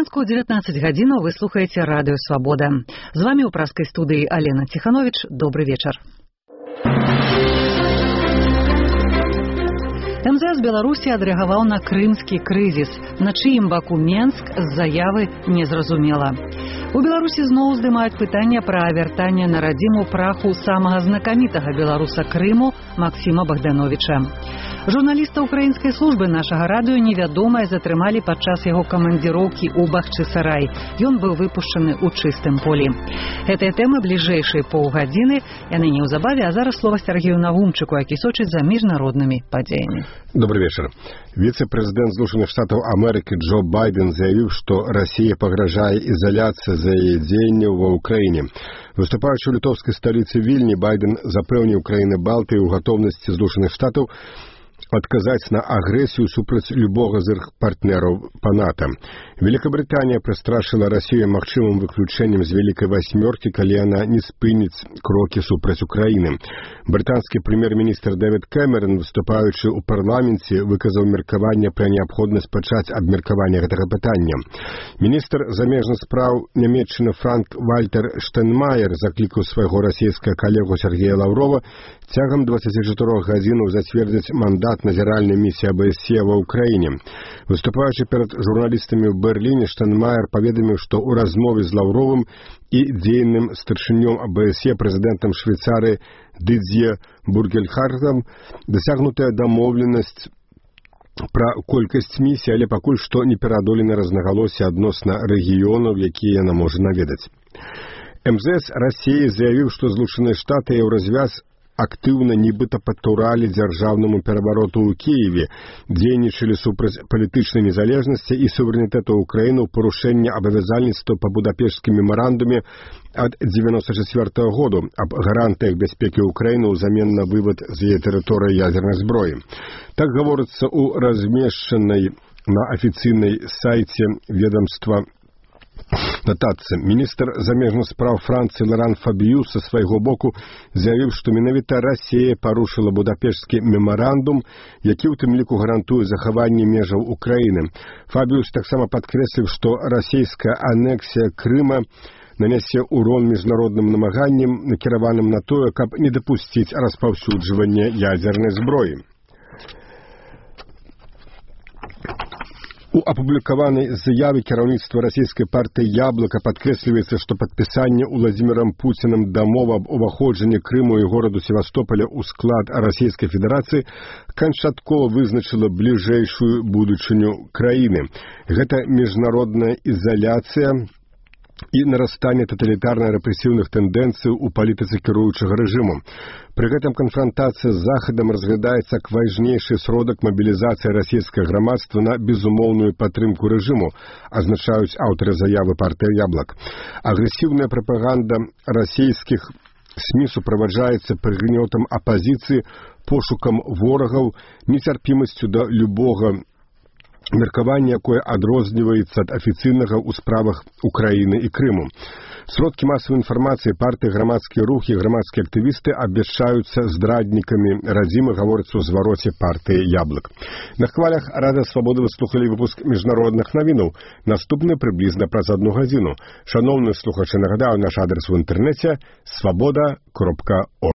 суботку 19 гадзінаў вы слухаеце радыё Свабода. З вами ў праскай студыі Алена Ціхановіч. Добры вечар. МЗС Беларусі адрэагаваў на крымскі крызіс. На чыім баку Менск з заявы незразумела. У Беларусі зноў здымаюць пытанне пра вяртанне на радзіму праху самага знакамітага беларуса Крыму Максіма Богдановича. Журналіста украінскай службы нашага радыё невядомыя затрымалі падчас яго камандзіроўкі ў Бахчысарай. Ён быў выпушчаны ў чыстым полі. Гэтыя тэмы бліжэйшыя паўгадзіны. Яны неўзабаве, а зараз слова Сергею Навумчыку, які сочыць за міжнароднымі падзеямі. Добрый вечер. Віце-прэзідэнт Злучаных Штатаў Амерыкі Джо Байден заявіў, што Расія пагражае ізаляцыя за яе дзеянняў ва ўкраіне. Выступаючы ў літоўскай сталіцы Вільні, Байден запэўніў краіны Балтыі ў гатоўнасці Злучаных Штатаў адказаць на агрэсію супраць любога з іх партнераў па НАТО. Великабританія прыстрашыла Расію магчымым выключэннем з Вялікай Васьмёркі, калі яна не спыніць крокі супраць Украіны. Брытанскі прэм'ер-міністр Дэвід Кэмерон, выступаючы ў парламенце, выказаў меркаванне пра неабходнасць пачаць абмеркаванне гэтага пытання. Міністр замежных спраў Нямецчыны Франк-Вальтер Штайнмаер заклікаў свайго расійскага калегу Сергея Лаўрова цягам 24 гадзінаў зацвердзіць мандат назіральнай місіі АБСЕ ва ўкраіне. Выступаючы перад журналістамі ў Берліне, Штайнмаер паведаміў, што ў размове з Лаўровым і дзейным старшынём АБСЕ прэзідэнтам Швейцарыі Дидзье Бургельхартам дасягнутая дамоўленасць пра колькасць місій, але пакуль што не пераадолены рознагалоссі адносна рэгіёнаў, якія яна можа наведаць. МЗС Расіі заявіў, што Злучаныя Штаты і Еўразвяз актыўна нібыта падтуралі дзяржаўнаму перавароту ў Кіеве, дзейнічалі супраць палітычнай незалежнасці і суверэнітэту Украіны ў парушэнне абавязальніцтва па Будапешцкім мемарандуме ад 1994 году аб гарантыях бяспекі Украіны ўзамен на вывад з яе тэрыторыі ядзернай зброі. Так гаворыцца ў размешчанай на афіцыйнай сайце ведомства нотация. Міністр замежных спраў Францыі Лоран Фабіюс са свайго боку заявіў, што менавіта Расія парушыла Будапешцкі мемарандум, які ў тым ліку гарантуе захаванне межаў Украіны. Фабіюс таксама падкрэсліў, што расійская анексія Крыма нанясе урон міжнародным намаганням, накіраваным на тое, каб не дапусціць распаўсюджвання ядзернай зброі. У апублікаванай заяве кіраўніцтва расійскай партыі «Яблока» падкрэсліваецца, што падпісанне Уладзімірам Пуцінам дамовы аб уваходжанні Крыму і гораду Севастополя ў склад Расійскай Федэрацыі канчаткова вызначыла бліжэйшую будучыню краіны. Гэта міжнародная ізаляцыя і нарастання таталітарна-рэпрэсіўных тэндэнцый у палітыцы кіруючага рэжыму. Пры гэтым канфрантацыя з Захадам разглядаецца як важнейшы сродак мабілізацыі расійскага грамадства на безумоўную падтрымку рэжыму, азначаюць аўтары заявы партыі «Яблок». Агрэсіўная прапаганда расійскіх СМІ суправаджаецца прыгнётам апазіцыі, пошукам ворагаў, нецярпімасцю да любога меркаванне, якое адрозніваецца ад афіцыйнага ў справах Украіны і Крыму. Сродкі масавай інфармацыі, партыі, грамадскія рухі, грамадскія актывісты абвяшчаюцца здраднікамі радзімы, гаворыцца ў звароце партыі «Яблок». На хвалях Радыё Свабода вы слухалі выпуск міжнародных навінаў. Наступны прыблізна праз 1 гадзіну. Шаноўныя слухачы, нагадаю наш адрес у інтэрнэце свабода.орг.